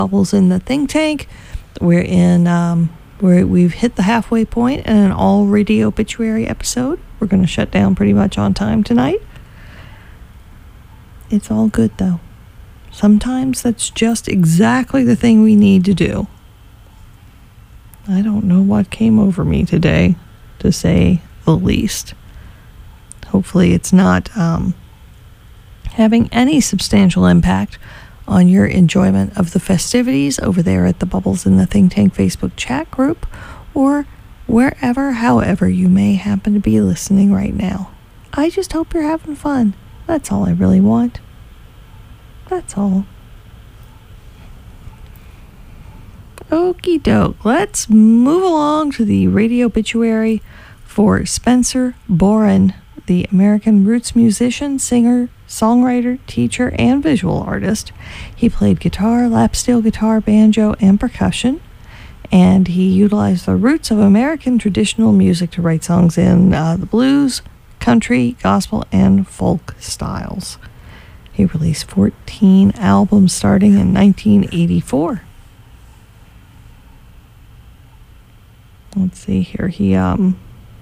Bubbles in the Think Tank. We're in, we've hit the halfway point in an all radio obituary episode. We're going to shut down pretty much on time tonight. It's all good, though. Sometimes that's just exactly the thing we need to do. I don't know what came over me today, to say the least. Hopefully it's not having any substantial impact on your enjoyment of the festivities over there at the Bubbles in the Think Tank Facebook chat group, or wherever, however you may happen to be listening right now. I just hope you're having fun. That's all I really want. That's all. Okie doke. Let's move along to the radio obituary for Spencer Boren, the American roots musician, singer, songwriter, teacher, and visual artist. He played guitar, lap steel guitar, banjo, and percussion, and he utilized the roots of American traditional music to write songs in the blues, country, gospel, and folk styles. He released 14 albums starting in 1984. Let's see here. He, where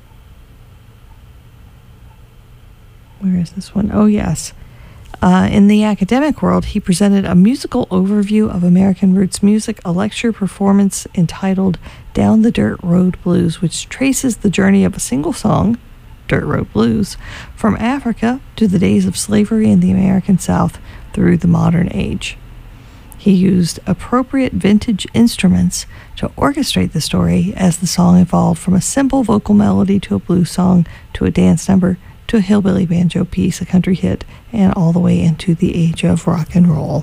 is this one? Oh, yes. In the academic world, he presented a musical overview of American roots music, a lecture performance entitled Down the Dirt Road Blues, which traces the journey of a single song, Dirt Road Blues, from Africa to the days of slavery in the American South through the modern age. He used appropriate vintage instruments to orchestrate the story as the song evolved from a simple vocal melody to a blues song to a dance number to a hillbilly banjo piece, a country hit, and all the way into the age of rock and roll.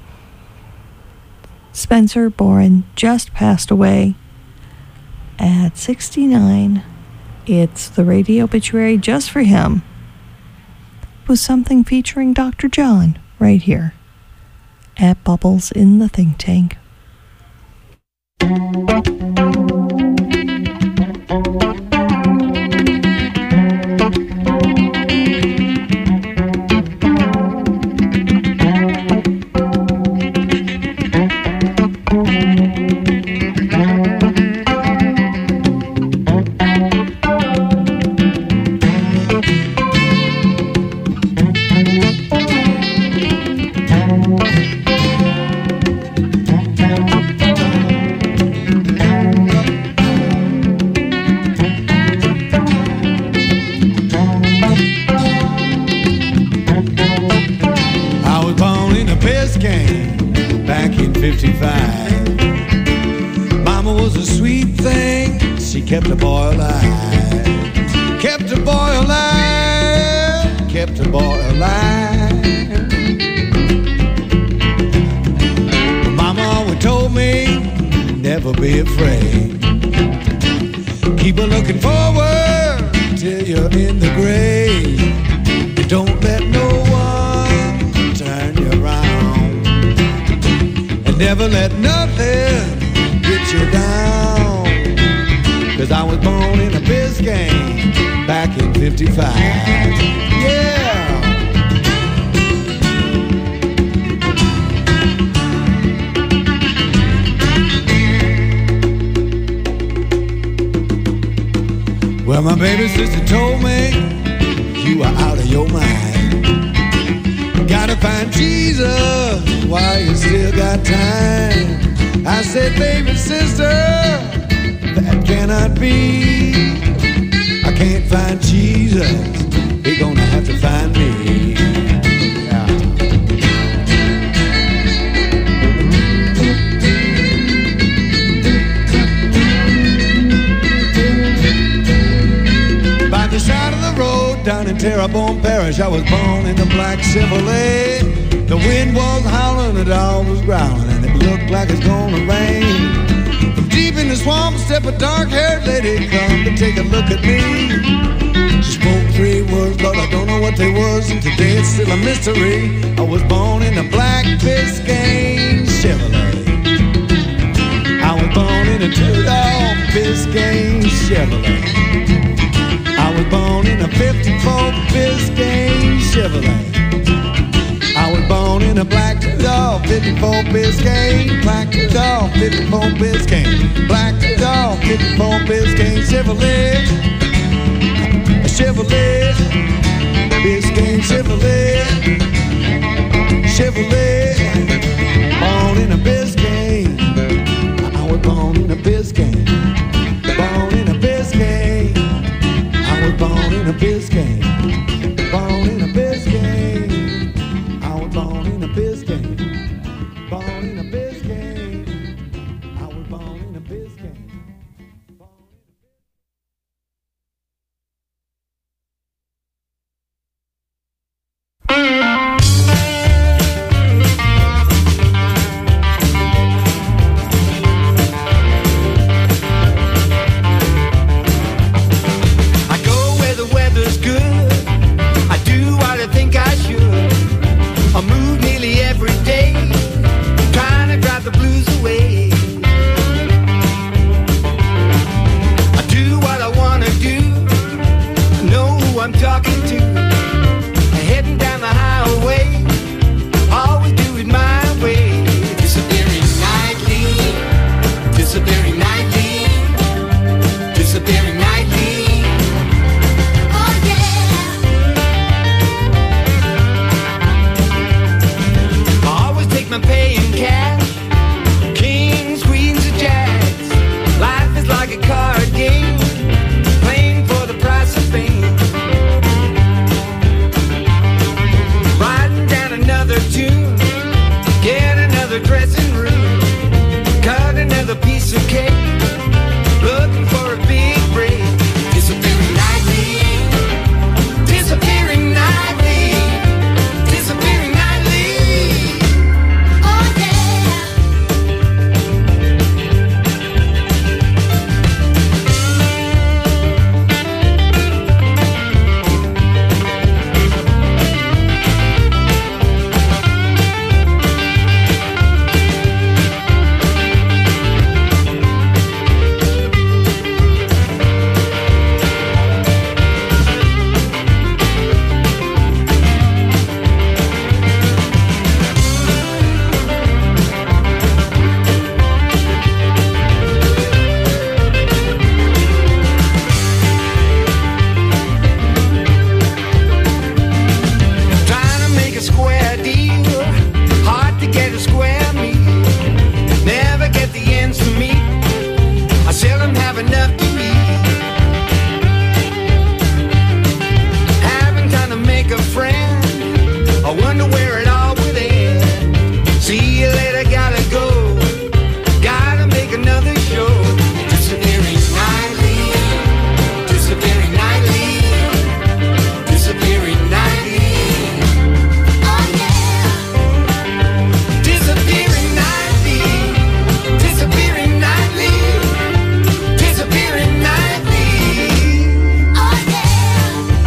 Spencer Boren just passed away at 69. It's the radio obituary just for him, with something featuring Dr. John right here at Bubbles in the Think Tank. Kept a boy alive, kept a boy alive, kept a boy alive. Mama always told me, never be afraid. Keep a looking forward till you're in the grave. Don't let no one turn you around, and never let nothing get you down. 'Cause I was born in a Biscayne back in 55. Yeah. Well, my baby sister told me you are out of your mind. Gotta find Jesus while you still got time. I said, baby sister, that cannot be. I can't find Jesus, he gonna have to find me. Yeah. By the side of the road down in Terrebonne Parish, I was born in the black Chevrolet. The wind was howling, the dog was growling, and it looked like it's gonna rain. Deep in the swamp, step a dark-haired lady come to take a look at me. She spoke 3 words, but I don't know what they was, and today it's still a mystery. I was born in a black Biscayne Chevrolet. I was born in a two-door Biscayne Chevrolet. I was born in a 54 Biscayne Chevrolet. I was born in a black two-door 54 Biscayne, black dog, 54 Biscayne, black dog, 54 Biscayne, Chevrolet, Chevrolet, Biscayne, Chevrolet, Chevrolet, born in a Biscayne, I was born in a Biscayne, born in a Biscayne, I was born in a Biscayne, born in a Biscayne, I was born in a Biscayne. Born in a Biscayne, I was born in a Biscayne. I go where the weather's good. I do what I think I should. I move nearly every day, trying to drive the blues away. I do what I wanna do, I know who I'm talking to. Heading down the highway, always do it my way. Disappearing nightly, disappearing nightly, disappearing nightly. Oh yeah. I always take my pay in cash. Kings, queens, and jacks. Life is like a card game, playing for the price of fame. Writing down another tune, get another dressing room, cut another piece of cake, looking for a big break. Disappearing nightly, disappearing nightly, disappearing nightly. Oh yeah. Trying to make a square deal, hard to get a square meal. Never get the ends to meet, I seldom have enough to eat. Having time to make a friend, I wonder where it all would end. See you later, gotta go, gotta make another show. Disappearing nightly, disappearing nightly, disappearing nightly. Oh yeah. Disappearing nightly, disappearing nightly, disappearing nightly. Oh yeah.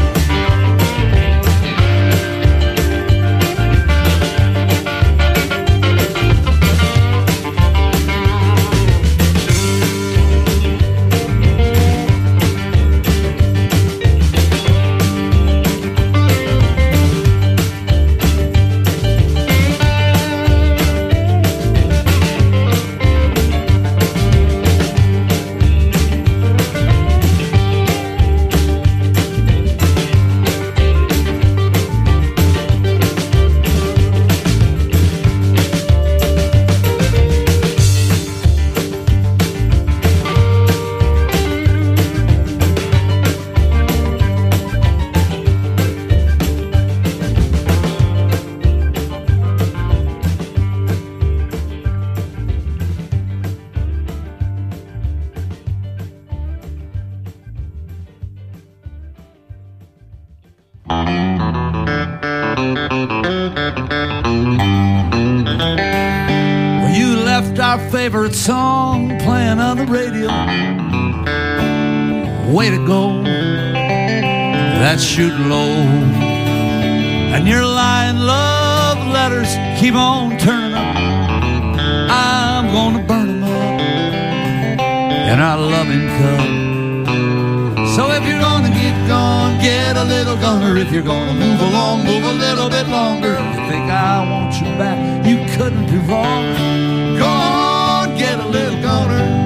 Well, you left our favorite song playing on the radio. Way to go, that's shooting low. And your lying love letters keep on turning up. I'm gonna burn them up in our loving cup. So if you're gonna get gone, get get a little gunner. If you're gonna move along, move a little bit longer. If you think I want you back, you couldn't be wrong. Go on, get a little gunner.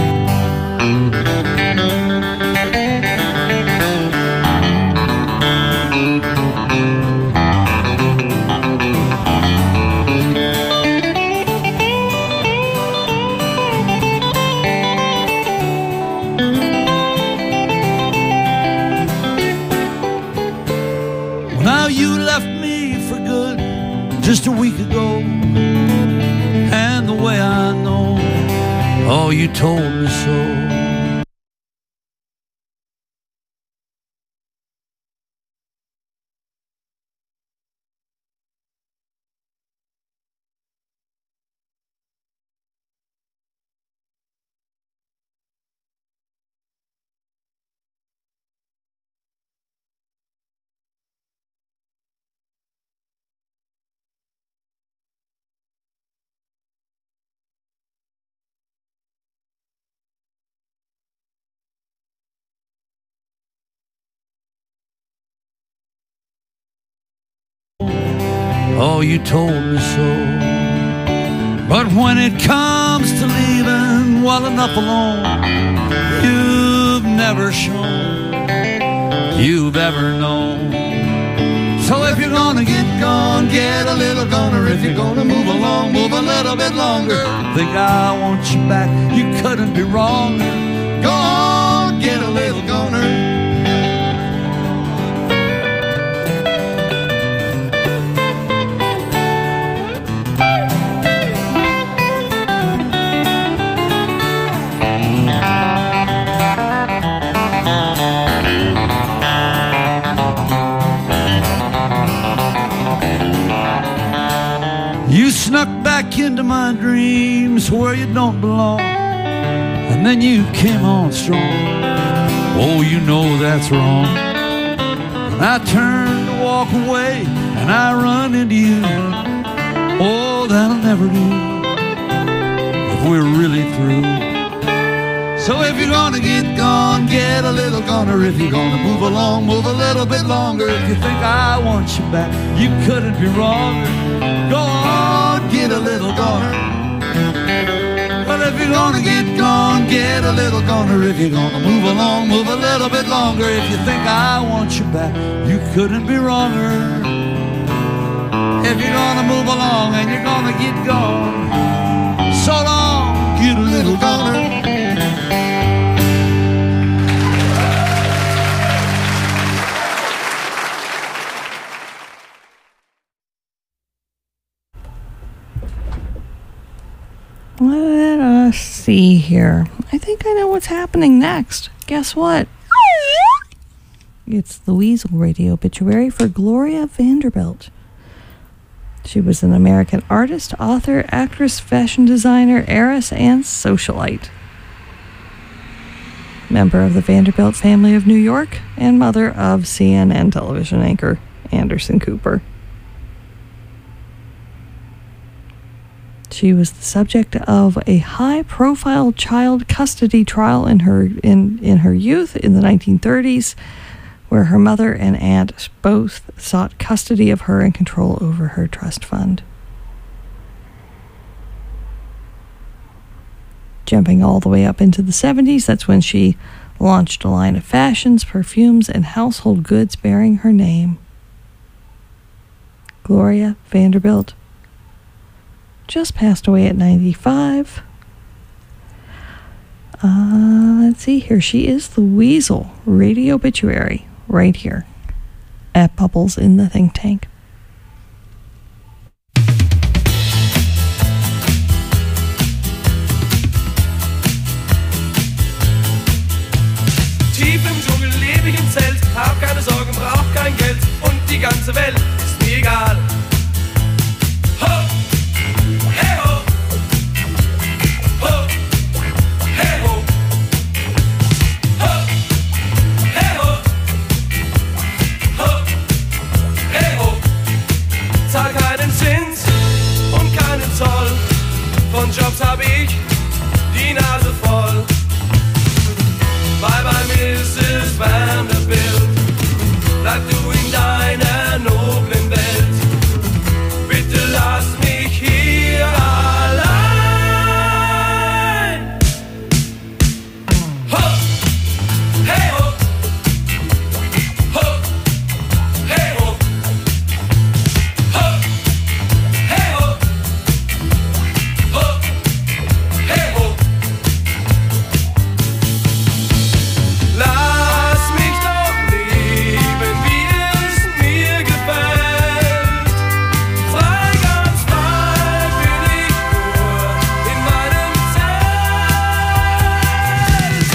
Now you left me for good just a week ago, and the way I know, oh, you told me so. Oh, you told me so. But when it comes to leaving well enough alone, you've never shown you've ever known. So if you're gonna get gone, get a little gunner. If you're gonna move along, move a little bit longer. Think I want you back, you couldn't be wrong. Go on, get a little gunner. You snuck back into my dreams where you don't belong, and then you came on strong. Oh, you know that's wrong. I turned to walk away and I run into you. Oh, that'll never do if we're really through. So if you're gonna get gone, get a little gunner. If you're gonna move along, move a little bit longer. If you think I want you back, you couldn't be wronger. Go on, get a little gunner. Well, if you're gonna get gone, get a little gunner. If you're gonna move along, move a little bit longer. If you think I want you back, you couldn't be wronger. If you're gonna move along and you're gonna get gone, so long, get a little gunner. Let us see here. I think I know what's happening next. Guess what? It's the Weasel Radio obituary for Gloria Vanderbilt. She was an American artist, author, actress, fashion designer, heiress, and socialite. Member of the Vanderbilt family of New York and mother of CNN television anchor Anderson Cooper. She was the subject of a high-profile child custody trial in her youth in the 1930s, where her mother and aunt both sought custody of her and control over her trust fund. Jumping all the way up into the 70s, that's when she launched a line of fashions, perfumes, and household goods bearing her name. Gloria Vanderbilt just passed away at 95. Let's see here. She is the Weasel Radio obituary right here at Bubbles in the Think Tank. Tief im Dschungel lebe ich im Zelt, hab keine Sorgen, brauch kein Geld und die ganze Welt ist mir egal. Von Jobs hab ich die Nase voll, weil bei Mrs. Vanderbilt bleib du in deiner noblen Welt. Bitte lass mich hier allein. Ho, hey ho, ho, hey ho, ho, hey ho, ho, hey ho. Lass mich doch leben, wie es mir gefällt. Frei, ganz frei bin ich nur in meinem Zelt.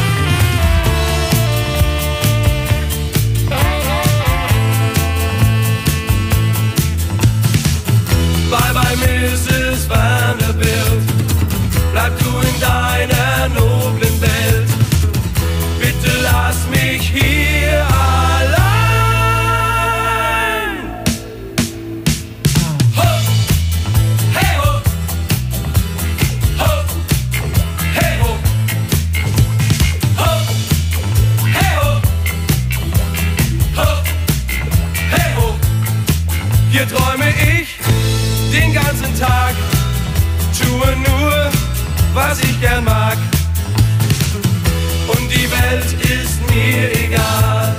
Bye bye, Mrs. Vanderbilt, bleib du in deiner noblen Welt. Bitte lass mich hier allein. Ho, hey ho, ho, hey ho, ho, hey ho, ho, hey ho. Hier träume ich den ganzen Tag, tue nur, was ich gern mag. Und die Welt ist mir egal.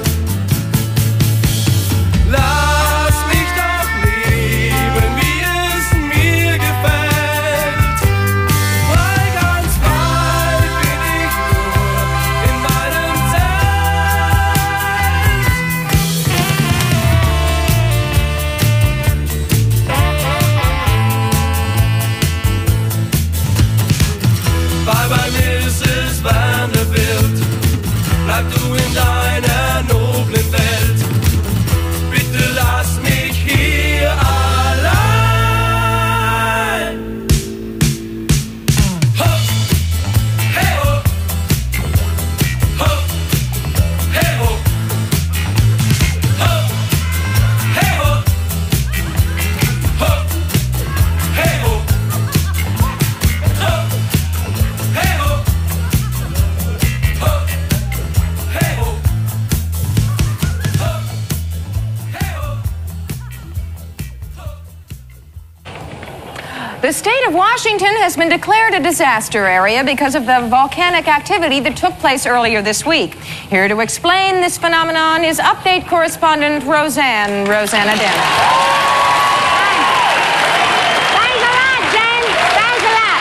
Lass mich doch leben, wie es mir gefällt. Frei, ganz frei bin ich nur in meinem Zelt. Bye bye, Mrs. Vanderbilt, bleib du in deiner noblen Welt. Bitte lass mich hier allein. Ho, hey ho, ho, hey ho, ho, hey ho, ho, hey ho, ho, hey ho. The state of Washington has been declared a disaster area because of the volcanic activity that took place earlier this week. Here to explain this phenomenon is Update correspondent Rosanna Dana. Thanks a lot, Jen. Thanks a lot.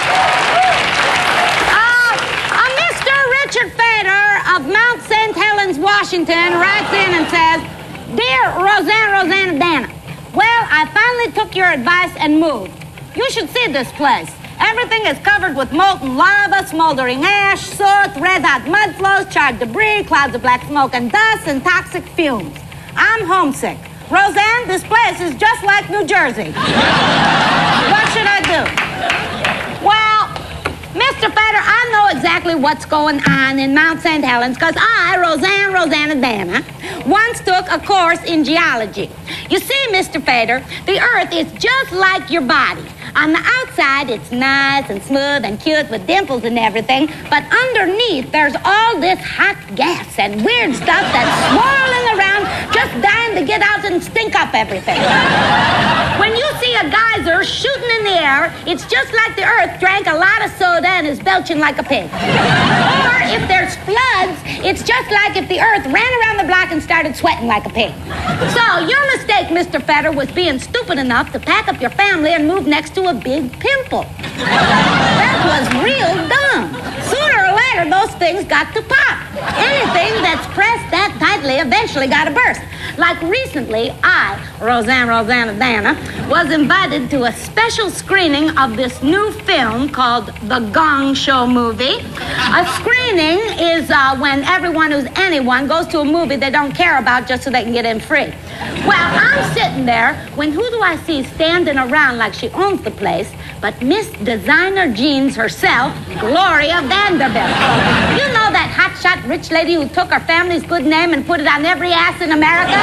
Mr. Richard Fader of Mount St. Helens, Washington, writes in and says, Dear Rosanna Dana, well, I finally took your advice and moved. You should see this place. Everything is covered with molten lava, smoldering ash, soot, red-hot mud flows, charred debris, clouds of black smoke and dust, and toxic fumes. I'm homesick. Roseanne, this place is just like New Jersey. What should I do? Well, Mr. Fader, I know exactly what's going on in Mount St. Helens because I, Rosanna Dana, once took a course in geology. You see, Mr. Fader, the Earth is just like your body. On the outside, it's nice and smooth and cute with dimples and everything, but underneath, there's all this hot gas and weird stuff that's swirling around, just dying to get out and stink up everything. When you see a geyser shooting in the air, it's just like the Earth drank a lot of soda and is belching like a pig. Or if there's floods, it's just like if the Earth ran around the block and started sweating like a pig. So your mistake, Mr. Fader, was being stupid enough to pack up your family and move next to a big pimple. That was real dumb. Sooner or later, those things got to pop. Anything that's pressed that tightly eventually got to burst. Like recently, I, Rosanna Dana, was invited to a special screening of this new film called The Gong Show Movie. A screening is when everyone who's anyone goes to a movie they don't care about just so they can get in free. Well, I'm sitting there when who do I see standing around like she owns the place but Miss Designer Jeans herself, Gloria Vanderbilt. You know that hotshot rich lady who took her family's good name and put it on every ass in America?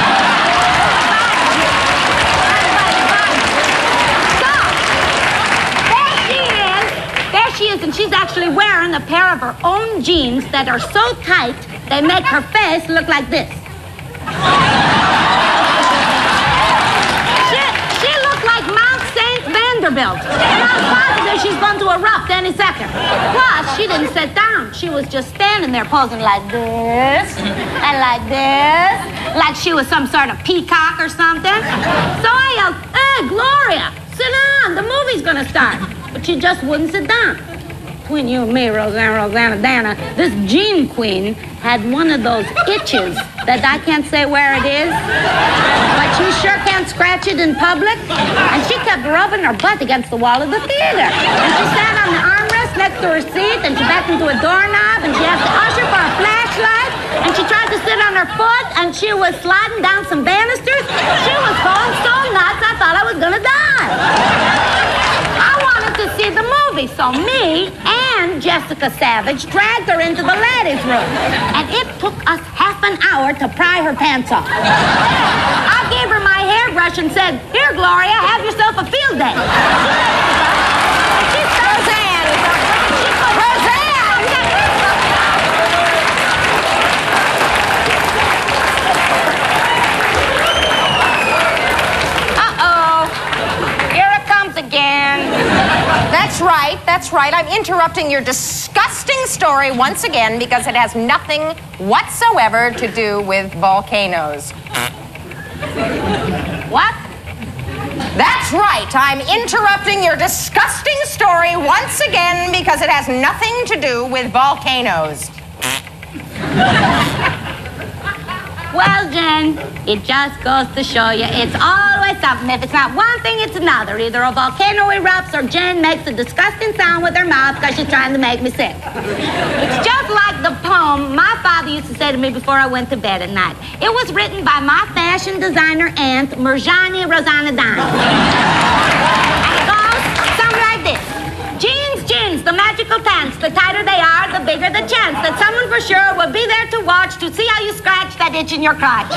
There she is, and she's actually wearing a pair of her own jeans that are so tight they make her face look like this. She looked like Mount St. Vanderbilt. And I'm positive she's going to erupt any second. Plus, she didn't sit down. She was just standing there posing like this and like this, like she was some sort of peacock or something. So I yelled, "Hey, Gloria, sit down. The movie's going to start." But she just wouldn't sit down. Between you and me, Rosanna, Dana, this Gene Queen had one of those itches that I can't say where it is, but you sure can't scratch it in public. And she kept rubbing her butt against the wall of the theater. And she sat on the armrest next to her seat, and she beckoned to a doorknob, and she asked the usher for a flashlight, and she tried to sit on her foot, and she was sliding down some banisters. She was going so nuts, I thought I was gonna die. I wanted to see the movie, so me and Jessica Savage dragged her into the ladies' room. And it took us half an hour to pry her pants off. I gave her my hairbrush and said, "Here, Gloria, have yourself a field day." That's right. I'm interrupting your disgusting story once again because it has nothing whatsoever to do with volcanoes. What? That's right. I'm interrupting your disgusting story once again because it has nothing to do with volcanoes. Well, Jen, it just goes to show you it's always something. If it's not one thing, it's another. Either a volcano erupts or Jen makes a disgusting sound with her mouth because she's trying to make me sick. It's just like the poem my father used to say to me before I went to bed at night. It was written by my fashion designer aunt, Mirjani Rosanna Dana. And it goes something like this. Jeans, the magical pants. The tighter they are, the bigger the chance that someone for sure will be there to watch to see how you scratch that itch in your crotch.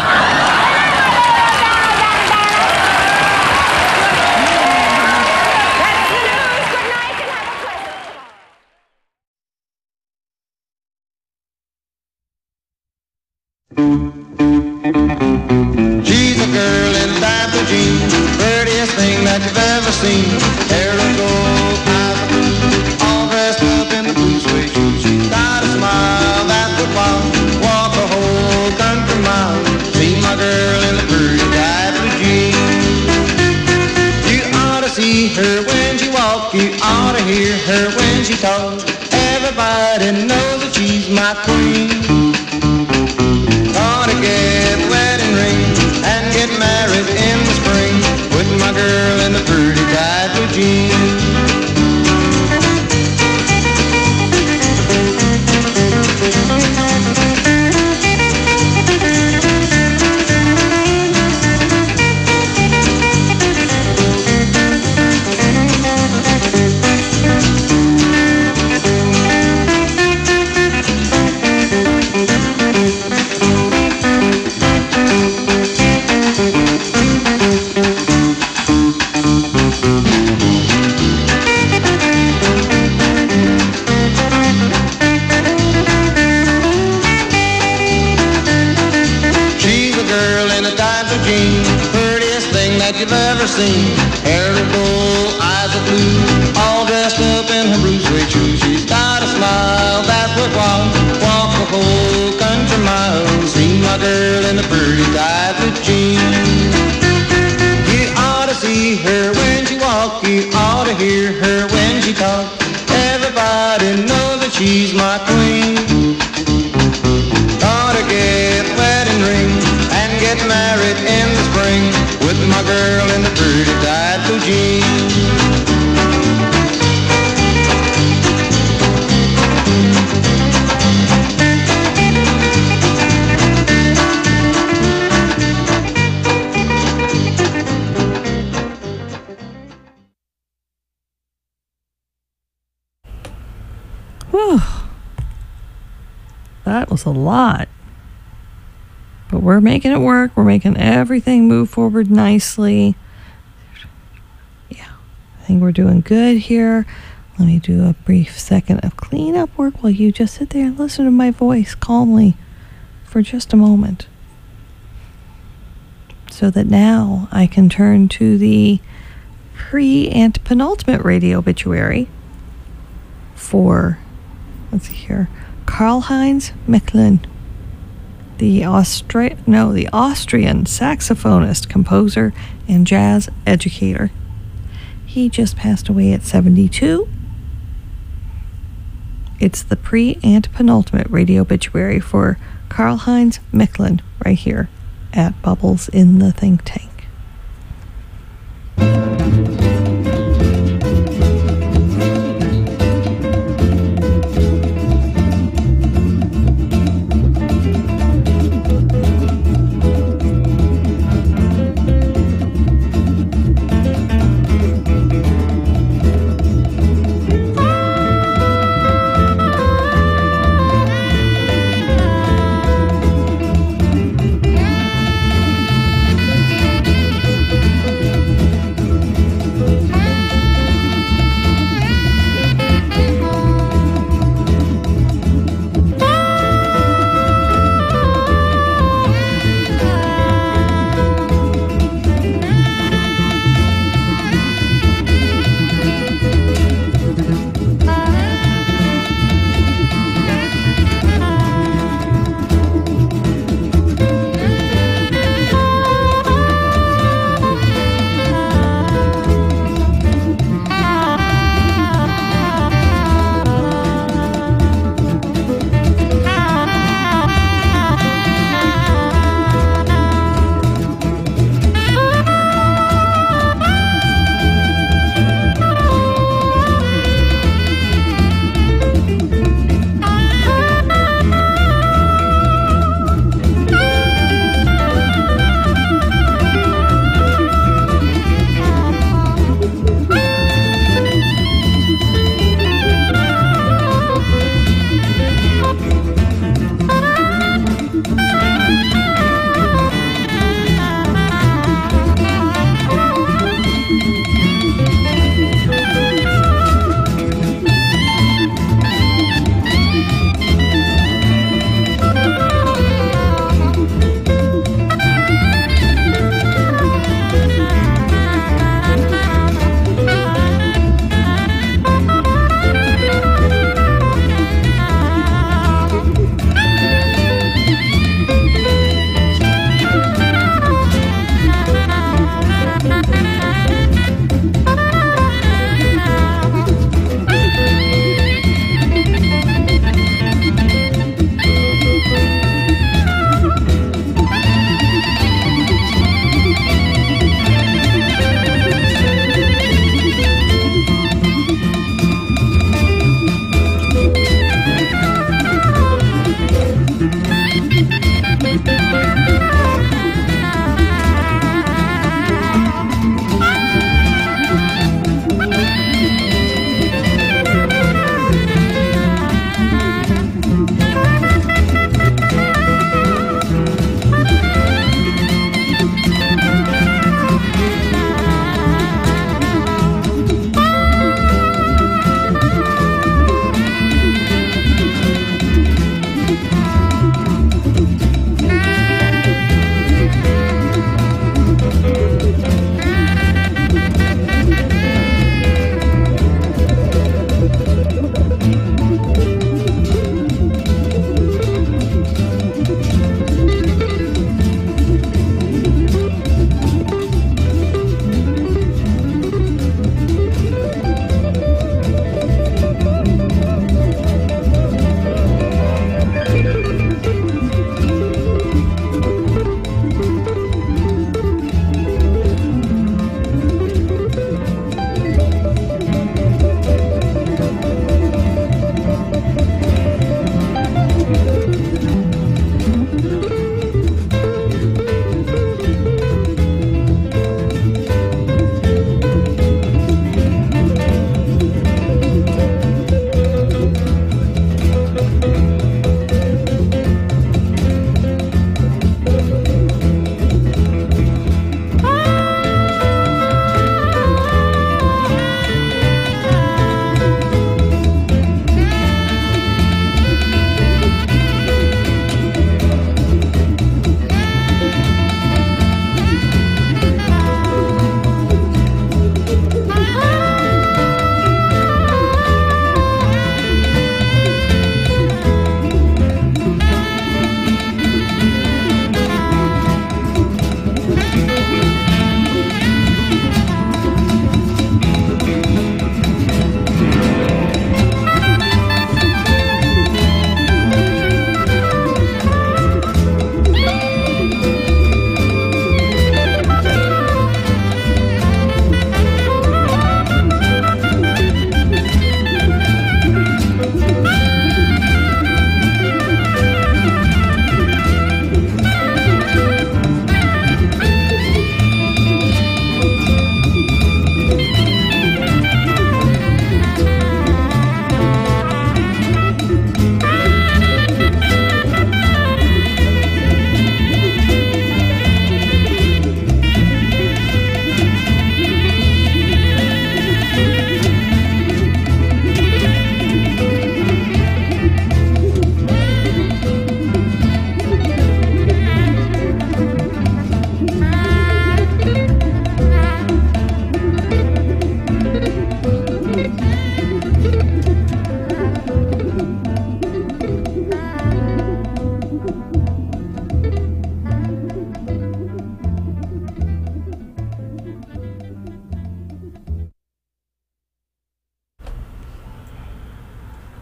She's a girl in diaper jeans, prettiest thing that you've ever seen. Hair of gold, eyes of blue, all dressed up in the blue suede shoes. She's got a smile that would walk a whole country mile. See my girl in the pretty diaper jeans. You ought to see her when she walks, you ought to hear her when she talks. Everybody knows that she's my queen. Gonna get wedding ring and get married in the spring with my girl in the pretty diaper jeans. You've ever seen. Hair of gold, eyes of blue, all dressed up in her blue suede shoes. She's got a smile that would walk the whole country mile. See my girl in the pretty diaper jeans. You ought to see her when she walks, you ought to hear her when she talks. Everybody knows that she's my queen. Ought to get wedding ring and get married in the spring with my girl in the pretty diaper jeans. Whew. That was a lot. But we're making it work. We're making everything move forward nicely. Yeah, I think we're doing good here. Let me do a brief second of cleanup work while you just sit there and listen to my voice calmly for just a moment. so that now I can turn to the and penultimate radio obituary for, let's see here, Karl-Heinz Mecklin, the Austrian saxophonist, composer, and jazz educator. He just passed away at 72. It's the and penultimate radio obituary for Karl-Heinz Mecklin right here at Bubbles in the Think Tank.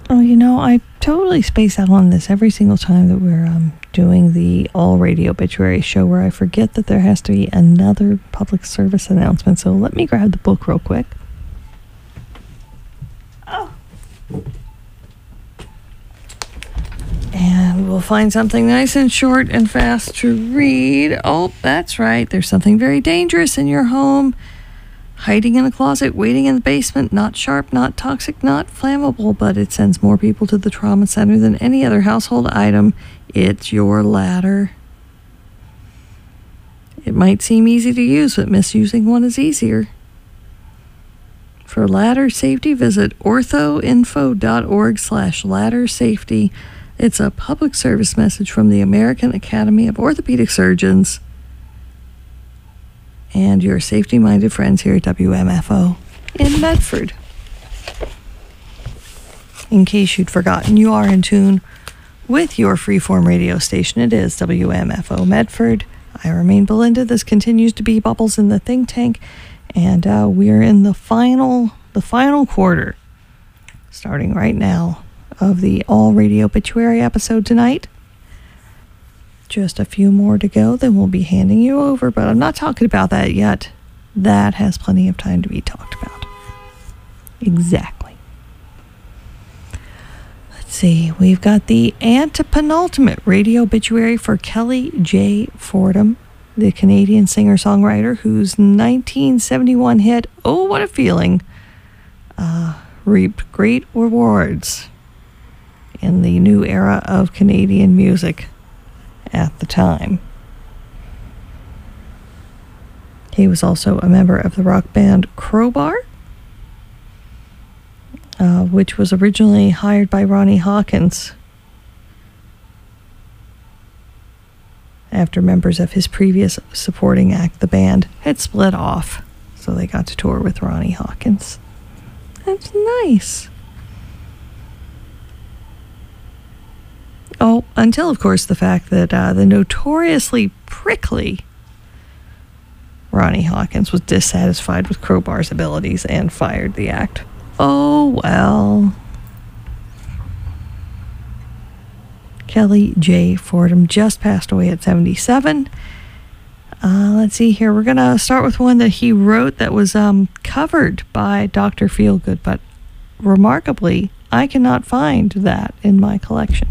Oh, you know, I totally space out on this every single time that we're doing the all radio obituary show, where I forget that there has to be another public service announcement. So let me grab the book real quick. Oh. And we'll find something nice and short and fast to read. Oh, that's right. There's something very dangerous in your home. Hiding in a closet, waiting in the basement, not sharp, not toxic, not flammable, but it sends more people to the trauma center than any other household item. It's your ladder. It might seem easy to use, but misusing one is easier. For ladder safety, visit orthoinfo.org/ladder safety. It's a public service message from the American Academy of Orthopedic Surgeons and your safety-minded friends here at WMFO in Medford. In case you'd forgotten, you are in tune with your freeform radio station. It is WMFO Medford. I remain Belinda. This continues to be Bubbles in the Think Tank, and we're in the final quarter, starting right now, of the all radio obituary episode tonight. Just a few more to go, then we'll be handing you over, but I'm not talking about that yet. That has plenty of time to be talked about. Exactly. Let's see, we've got the antepenultimate radio obituary for Kelly J. Fordham, the Canadian singer-songwriter whose 1971 hit, Oh, What a Feeling, reaped great rewards in the new era of Canadian music at the time. He was also a member of the rock band Crowbar, which was originally hired by Ronnie Hawkins after members of his previous supporting act, the band, had split off, so they got to tour with Ronnie Hawkins. That's nice. Oh, until, of course, the fact that the notoriously prickly Ronnie Hawkins was dissatisfied with Crowbar's abilities and fired the act. Oh, well. Kelly J. Fordham just passed away at 77. Let's see here. We're going to start with one that he wrote that was covered by Dr. Feelgood, but remarkably, I cannot find that in my collection.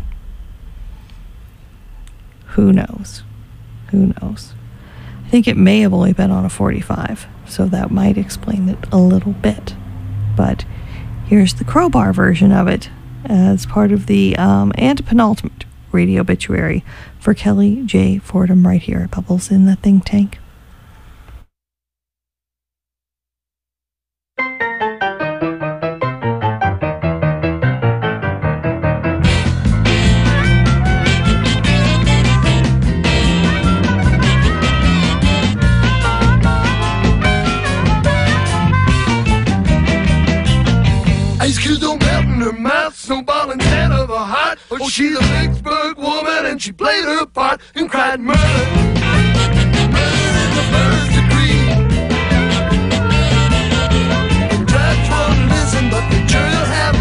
Who knows? Who knows? I think it may have only been on a 45, so that might explain it a little bit. But here's the Crowbar version of it as part of the antepenultimate radio obituary for Kelly J. Fordham right here at Bubbles in the Think Tank. Ice cubes don't melt in her mouth, snowball instead of a heart. Oh, she's a Vicksburg woman and she played her part and cried murder. Murder in the first degree. The judge won't listen, but the jury will have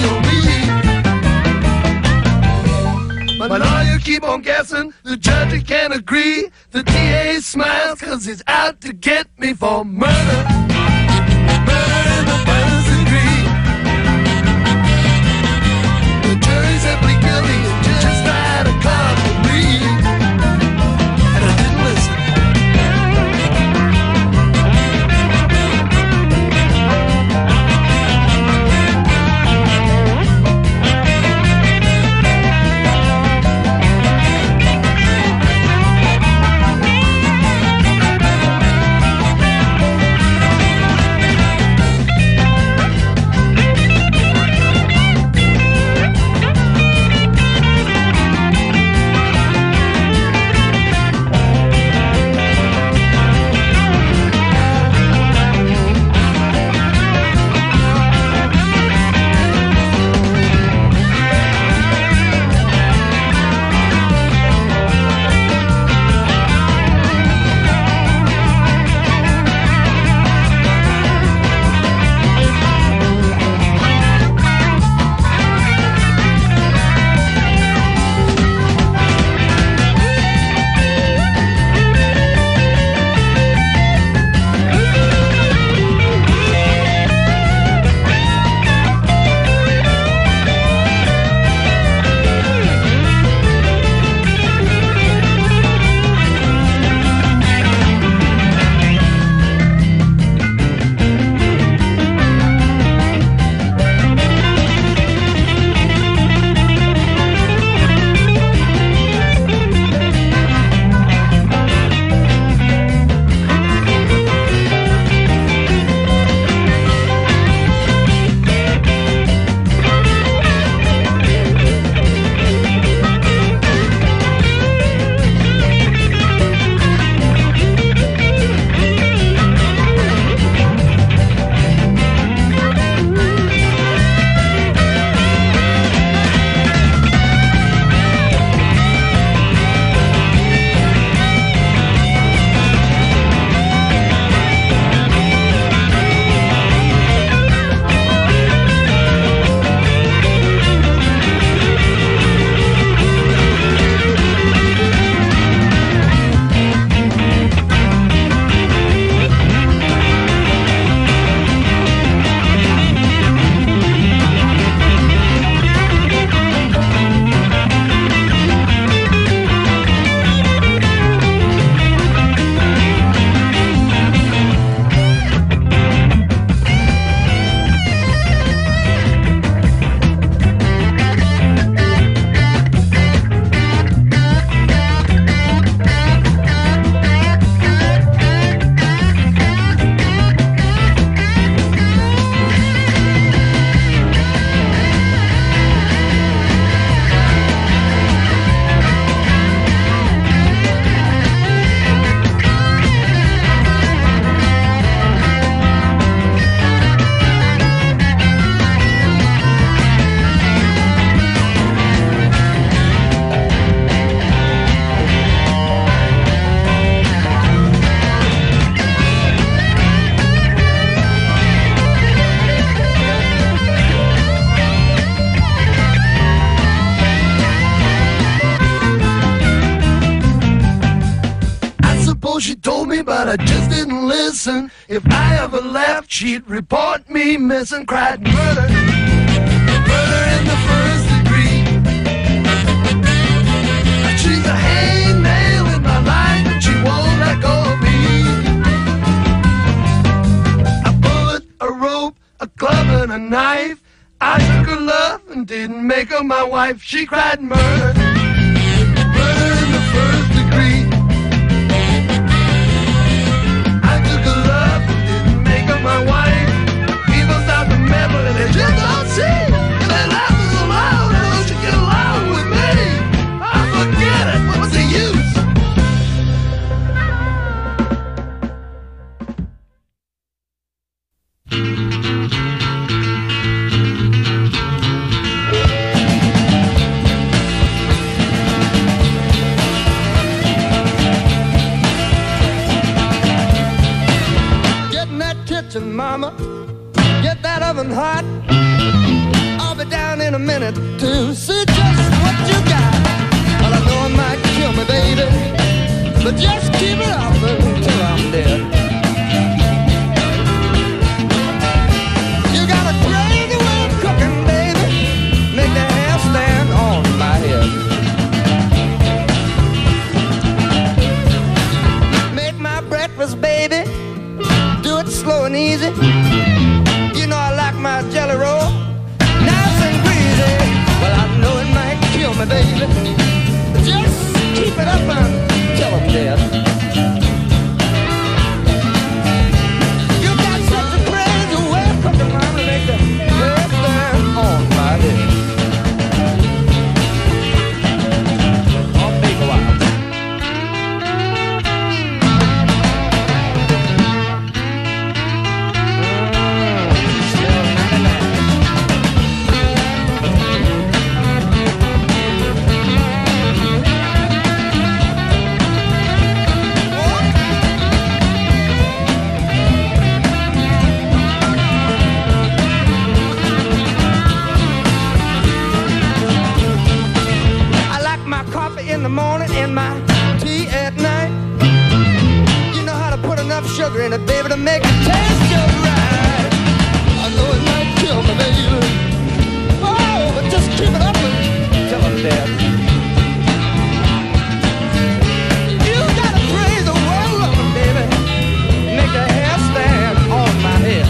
mercy on me. But all you keep on guessing, the judge he can't agree. The DA smiles cause he's out to get me for murder. Murder in the first degree. The jury simply guilty and just tried to come for me. And I didn't listen. but I just didn't listen. If I ever left, she'd report me missing. Cried murder, murder in the first degree. She's a hangnail in my life, and she won't let go of me. A bullet, a rope, a club, and a knife. I took her love and didn't make her my wife. She cried murder, murder in the first degree. I took her love and didn't make her my wife. People start to meddle and they just don't see. And they laugh so loud, don't you get along with me? I forget it, what's the use? Mama, get that oven hot. I'll be down in a minute to see just what you got. Well, I know it might kill me, baby, but just keep it up until I'm dead. You got a crazy way of cooking, baby, make the hair stand on my head. Make my breakfast, baby, do it slow and easy. You know I like my jelly roll nice and greasy. Well, I know it might kill me, baby, but just keep it up until I'm dead. You got such a crazy way of cooking, mama, to make the hair stand on my head. I'll take a while. In the morning and my tea at night. You know how to put enough sugar in it, baby, to make it taste just right. I know it might kill me, baby, oh, but just keep it up until I'm dead. You got a crazy way of loving, baby, make the hair stand on my head.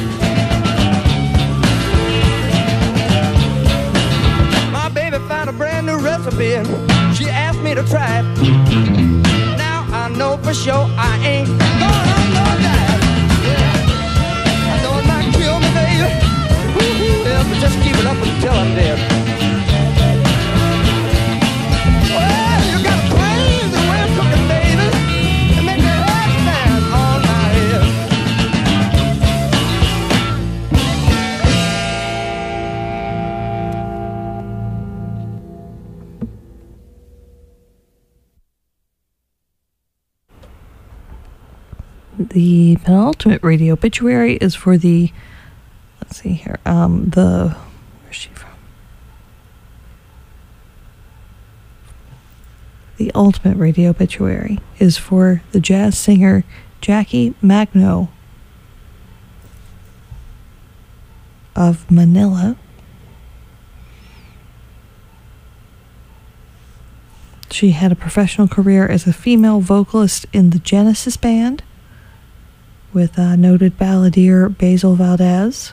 My baby found a brand new recipe and she asked me to try it. Now I know for sure I ain't going on no diet. Yeah. I know it might kill me, baby. Yeah, but just keep it up until I'm dead. Well, you got a crazy way of cooking, baby, and make the hair stand on my head. The penultimate radio obituary is for the, let's see here, where's she from? The ultimate radio obituary is for the jazz singer Jackie Magno of Manila. She had a professional career as a female vocalist in the Genesis Band with noted balladeer Basil Valdez.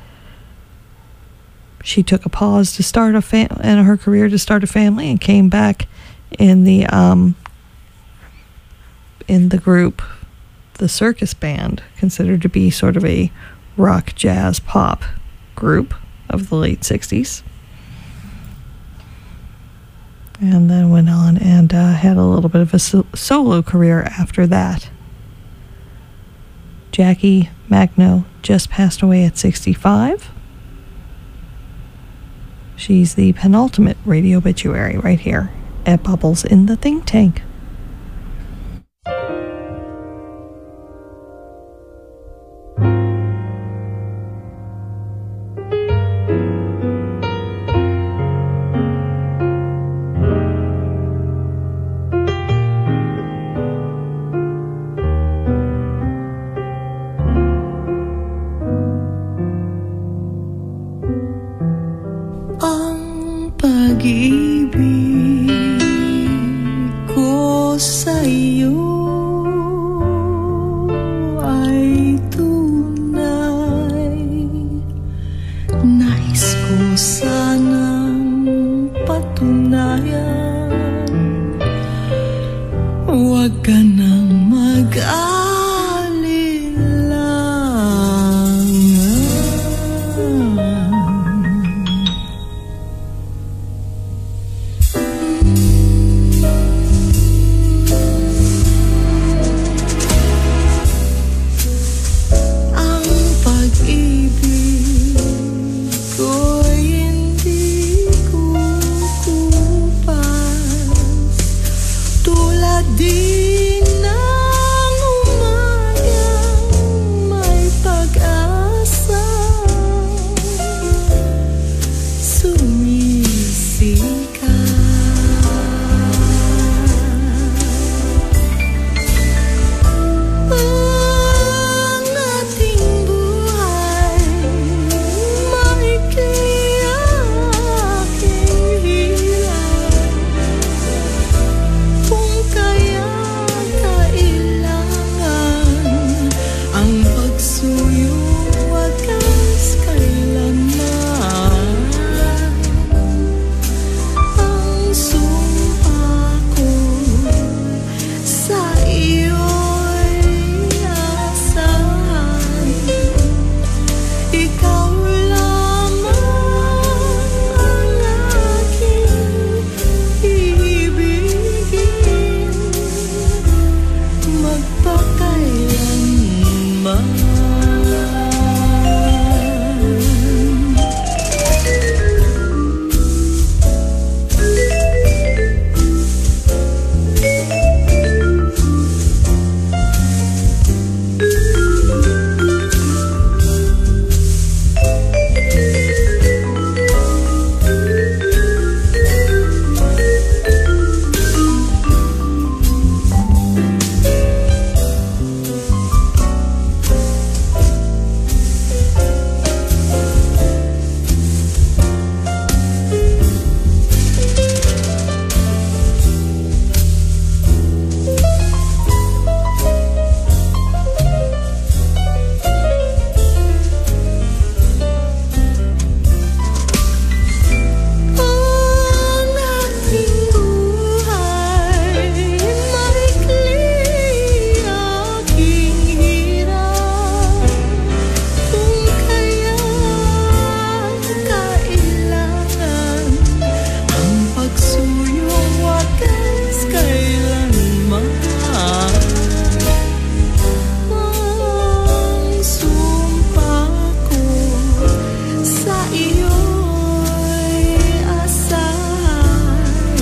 She took a pause to start in her career to start a family and came back in the group, the Circus Band, considered to be sort of a rock, jazz, pop group of the late 60s. And then went on and had a little bit of a solo career after that. Jackie Magno just passed away at 65. She's the penultimate radio obituary right here at Bubbles in the Think Tank. Ang pag-ibig ko sa'yo ay tunay. Nais ko sanang patunayan. Huwag ka nang mag-aalilangan. Ang pag-ibig ko'y hindi kukupas, tulad din ng umagang may pag-asa. Ang ating buhay maikli aking hirap, kung kaya kailangan ang pagsuyong wagas kailanman. Ang sumpa ko sa iyo'y asahan. Ikaw lamang ang aking ibigin magpakailanman. Ang ating buhay maikli aking hirap, kung kaya kailangan ang pagsuyong wagas kailanman. Ang sumpa ko sa iyo'y asahan.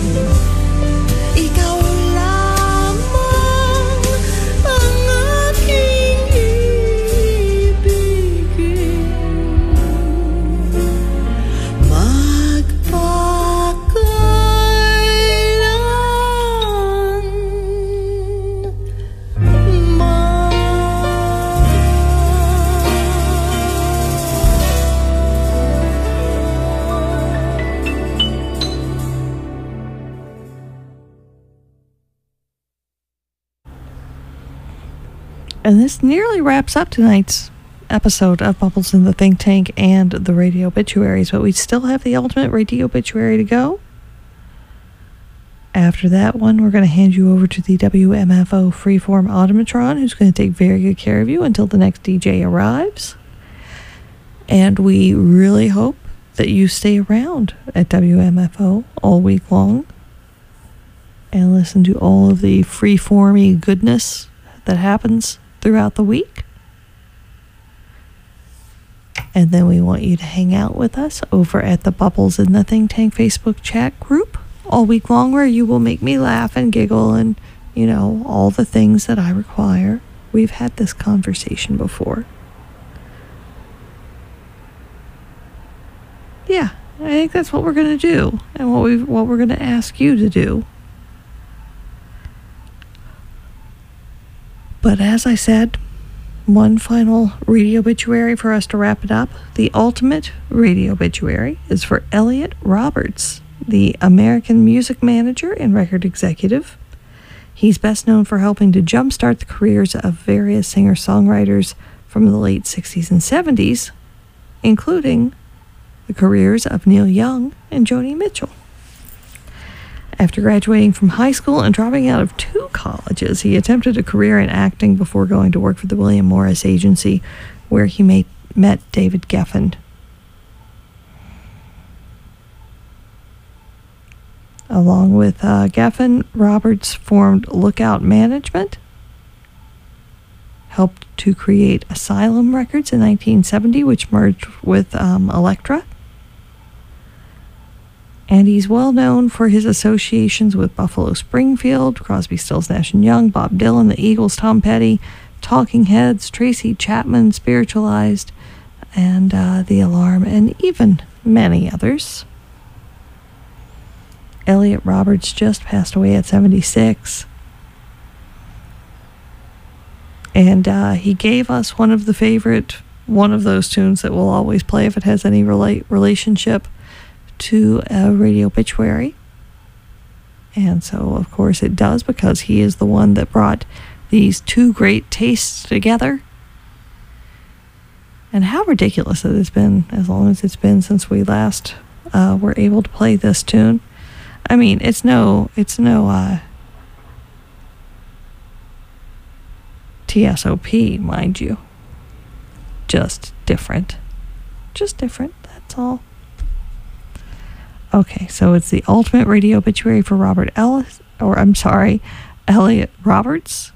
Ikaw lamang ang aking ibigin And this nearly wraps up tonight's episode of Bubbles in the Think Tank and the Radio Obituaries, but we still have the ultimate radio obituary to go. After that one, we're going to hand you over to the WMFO Freeform Automatron, who's going to take very good care of you until the next DJ arrives. And we really hope that you stay around at WMFO all week long and listen to all of the freeformy goodness that happens throughout the week. And then we want you to hang out with us over at the Bubbles in the Think Tank Facebook chat group all week long, where you will make me laugh and giggle and, you know, all the things that I require. We've had this conversation before. Yeah, I think that's what we're going to do, and what we're going to ask you to do. But as I said, One final radio obituary for us to wrap it up. The ultimate radio obituary is for Elliot Roberts, the American music manager and record executive. He's best known for helping to jumpstart the careers of various singer-songwriters from the late 60s and 70s, including the careers of Neil Young and Joni Mitchell. After graduating from high school and dropping out of 2 colleges, he attempted a career in acting before going to work for the William Morris Agency, where he met David Geffen. Along with Geffen, Roberts formed Lookout Management, helped to create Asylum Records in 1970, which merged with Elektra. And he's well known for his associations with Buffalo Springfield, Crosby, Stills, Nash & Young, Bob Dylan, the Eagles, Tom Petty, Talking Heads, Tracy Chapman, Spiritualized, and The Alarm, and even many others. Elliot Roberts just passed away at 76. And he gave us one of those tunes that we'll always play if it has any relationship to a radio obituary. And so, of course, it does, because he is the one that brought these 2 great tastes together. And how ridiculous it has been, as long as it's been since we last were able to play this tune. I mean, it's no TSOP, mind you. Just different, that's all. Okay, so it's the ultimate radio obituary for Elliot Roberts.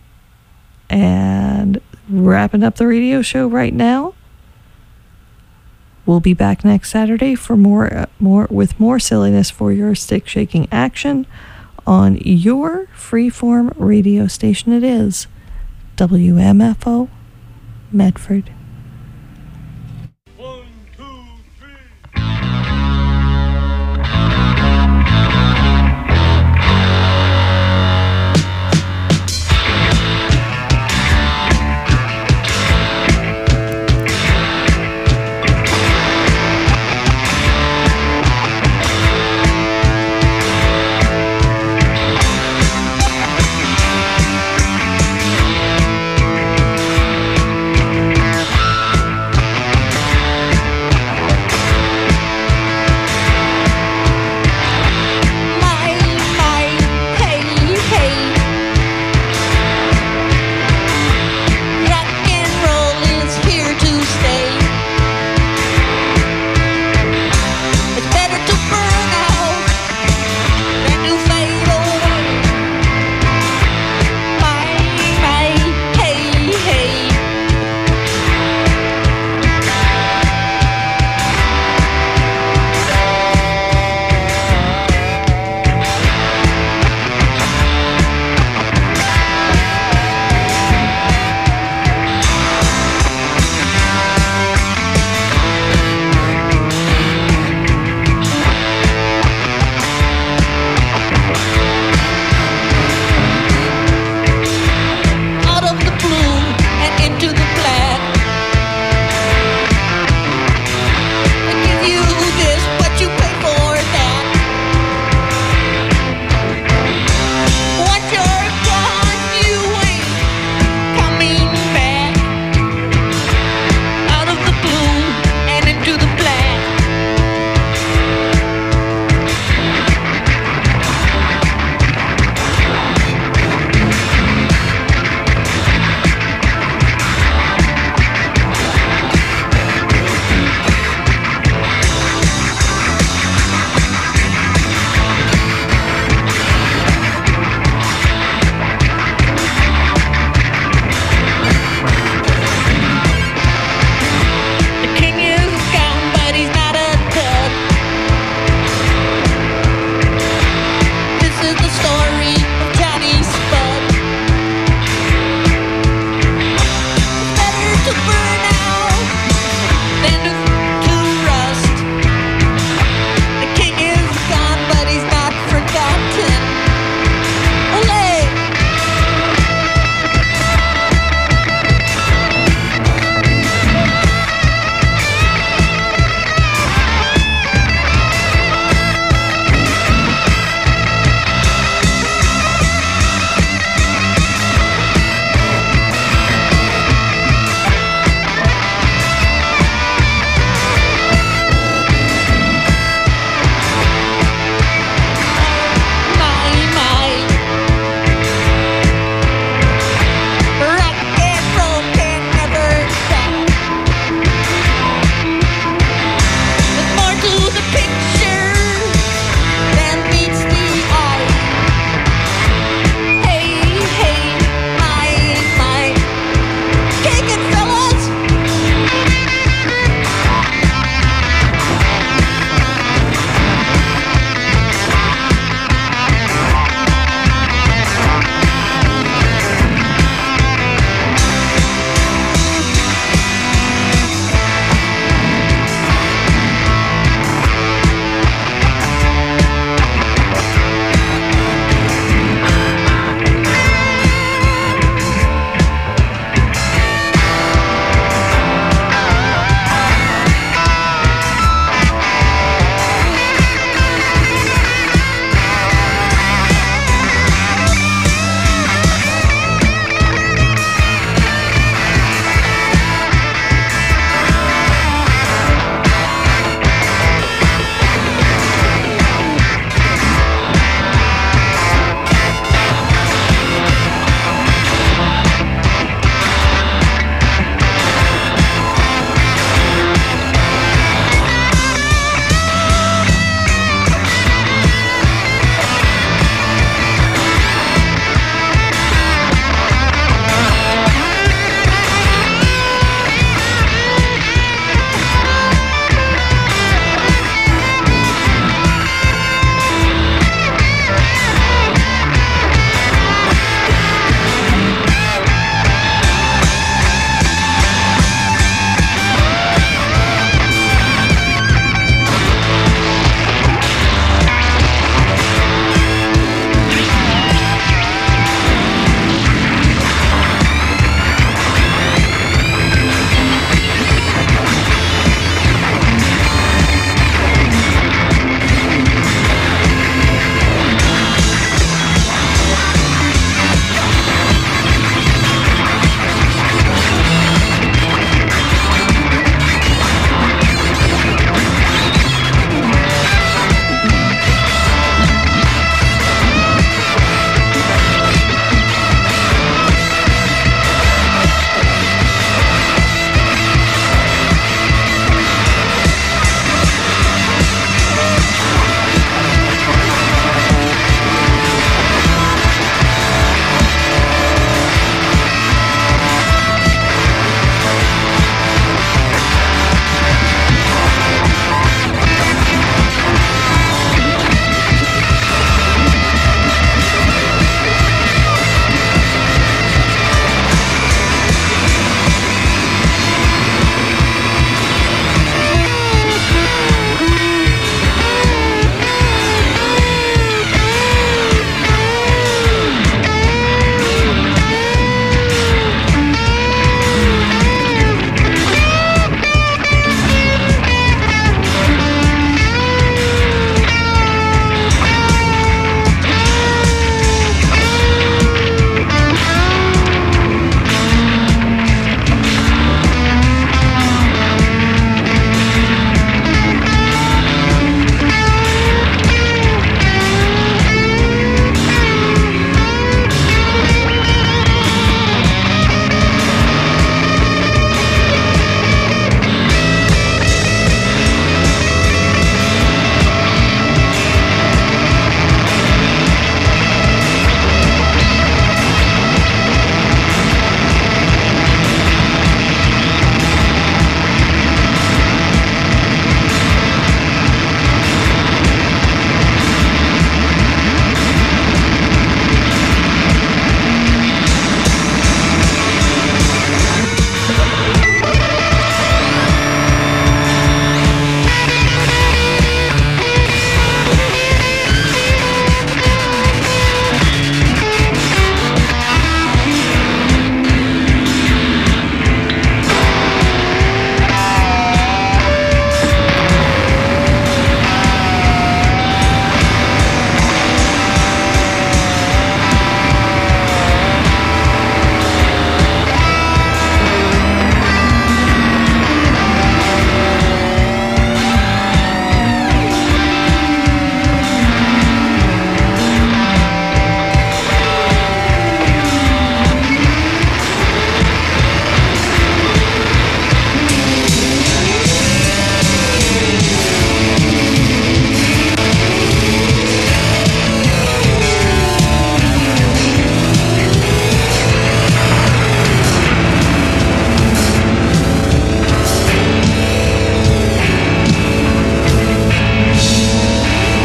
And wrapping up the radio show right now. We'll be back next Saturday for more silliness for your stick-shaking action on your freeform radio station. It is WMFO Medford.